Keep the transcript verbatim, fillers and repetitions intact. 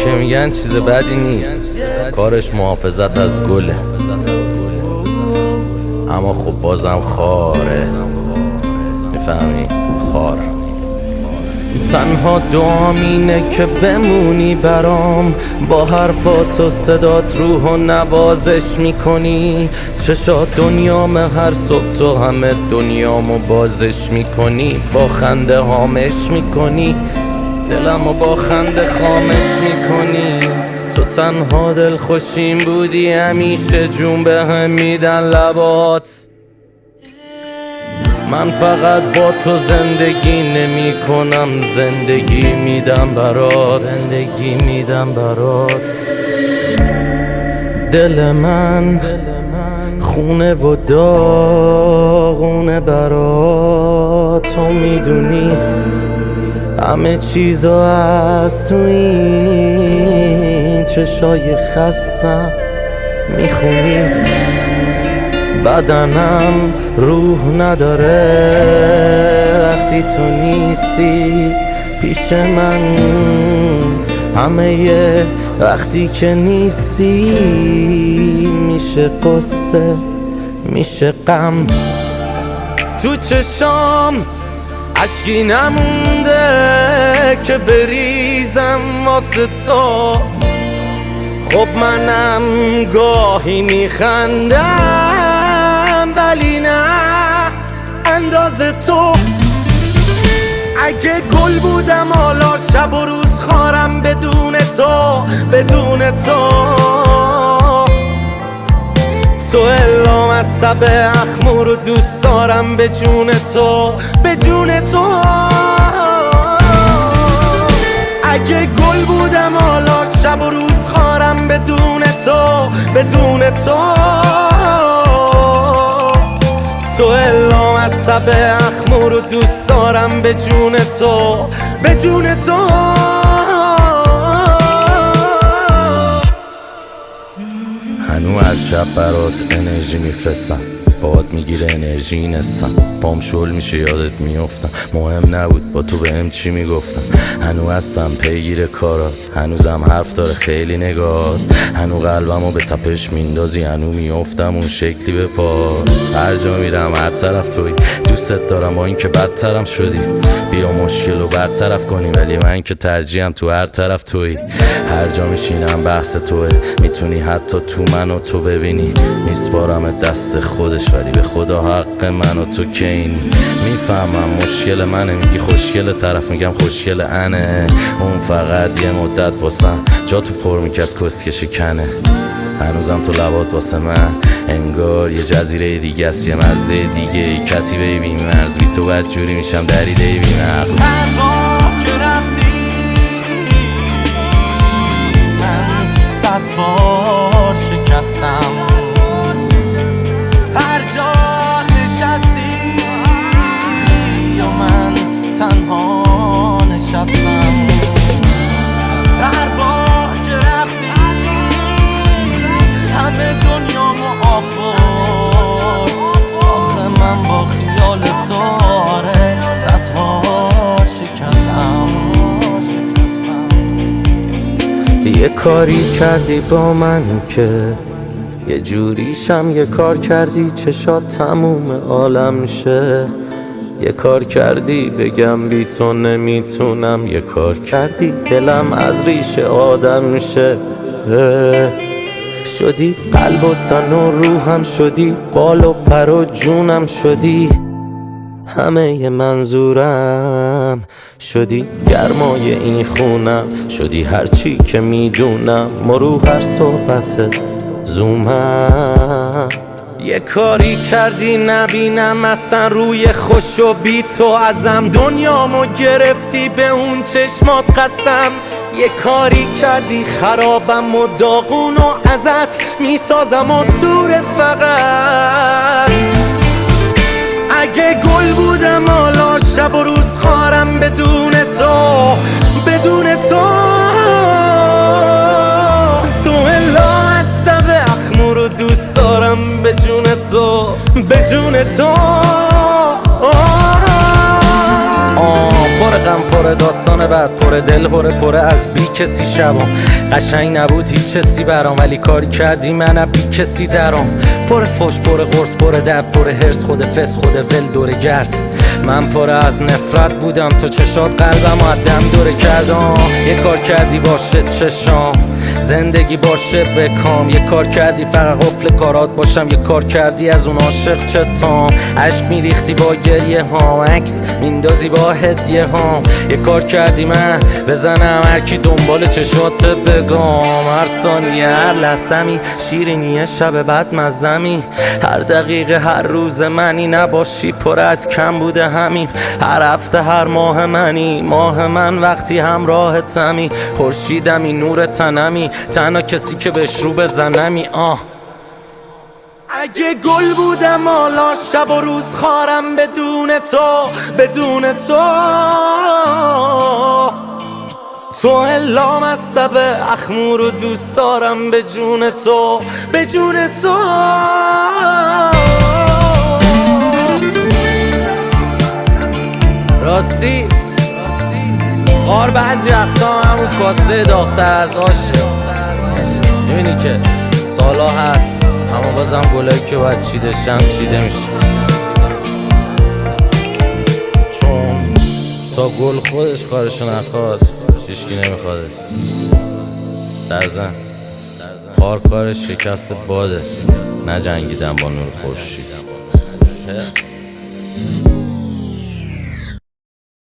که میگن چیز بدی نیست، کارش محافظت از گله، اما خب بازم خاره، میفهمی؟ خار. تنها دعام اینه که بمونی برام، با حرفات و صدات روح و نوازش میکنی. چشات دنیام هر صبح تو همه دنیامو بازش میکنی، با خنده هامش میکنی، دلمو با خنده خامش میکنی. تو تنها دل خوشیم بودی، همیشه جون به هم میدن لبات. من فقط با تو زندگی نمی کنم، زندگی میدم برات، زندگی میدم برات. دل من خونه و داغونه برات، تو میدونی همه چیزو از تو این چشای خستم میخونی. بدنم روح نداره وقتی تو نیستی پیش من، همه وقتی که نیستی میشه قصه میشه غم. تو چشام عشقی نمونده که بریزم واسه تو، خب منم گاهی میخندم ولی نه انداز تو. اگه گل بودم حالا شب و روز خارم بدون تو، بدون تو. تو الام از سب اخمور رو دوست دارم به جون تو، به جون تو. اگه گل بودم حالا شب و روز خارم بدون تو، بدون تو. تو الام از سب اخمور رو دوست دارم به جون تو، به جون تو. هنو از شب برات انرژی میفرستم، باد میگیره انرژی نستم، پام شل میشه یادت میافتم. مهم نبود با تو بهم چی میگفتم، هنو هستم پیگیر کارات، هنوزم حرف داره خیلی نگات. هنو قلبمو به تپش میندازی، هنو میافتم اون شکلی به پا. هر جا میرم هر طرف توی، دوستت دارم با این که بدترم شدی. بیا مشکل رو برطرف کنی، ولی من که ترجیحم تو هر طرف توی. هر جا میشینم بحث توه، میتونی حتی تو منو تو ببینی. میسپارم دست خودش ولی به خدا حق من و تو که اینی. میفهمم مشکل منه، میگی خوشگل، طرف میگم خوشگل انه. اون فقط یه مدت واسم جا تو پر میکرد کسکشی کنه. هنوزم تو لبات واسه من انگار یه جزیره دیگه است، یه مرزه دیگه ای. کتیبه بی مرز بی تو بد جوری میشم دریده بی مغز. هر بار که رفتی من صد بار شکستم، هر جا نشستی یا من تنها نشستم. هر بار که رفتی همه دنیامو آب برد، آخه من با خیال تو آره صدها شکستم. یه کاری کردی با من که یه جوریشم، یه کار کردی چشات تموم عالم شه. یه کار کردی بگم بی تو نمیتونم، یه کار کردی دلم از ریشه آدم شه. شدی قلب و تن و روحم، شدی بال و پر و جونم، شدی همه ی منظورم، شدی گرمای این خونم، شدی هرچی که میدونم مرو هر صحبتت زومم. یه کاری کردی نبینم اصلا روی خوش و بی تو ازم، دنیامو گرفتی به اون چشمات قسم. یه کاری کردی خرابم و داغون و ازت میسازم اسطوره فقط. اگه گل بودم حالا شب و روز خارم بدون تو، بدون تو. تو الا از سب اخمور رو دوست دارم به جون تو، به جون تو. آه پر غم پره داستان بعد پره دل هره پره از بی کسی شبام قشنگ نبود هیچ کسی برام ولی کاری کردی من بی کسی درام پره فش پره قرص پره درد پره هرس خود فس خود ول دوره گرد من پره از نفرت بودم تو چشات قلبم و دم دوره کردم یه کار کردی باشه چشام زندگی باشه بکام یه کار کردی فقط قفل کارات باشم یه کار کردی از اون عاشق چتام عشق میریختی با گریه هام عکس میندازی با هدیه هام یه کار کردی من بزنم هرکی دنبال چشات بگام هر ثانیه هر لحظمی شیرینیه شب بعد مزمی هر دقیقه هر روز منی نباشی پر از کم بوده همین هر هفته هر ماه منی ماه من وقتی همراه تمی خورشیدمی نور تنمی تنها کسی که بهش رو بزنمی آه اگه گل بودم حالا شب و روز خارم بدون تو بدون تو تو الا مصب اخمور و دوست دارم به جون تو به جون تو راستی خار بعضی وقتا همون کاسه داغ‌تر از آشه میبینی که سالا هست اما بازم گلایی که باید چیده شن چیده میشه چون تا گل خودش کارشو نخواد هیچکی نمیخوادش در زن خار کارش شکست باده نه جنگیدن با نور خورشید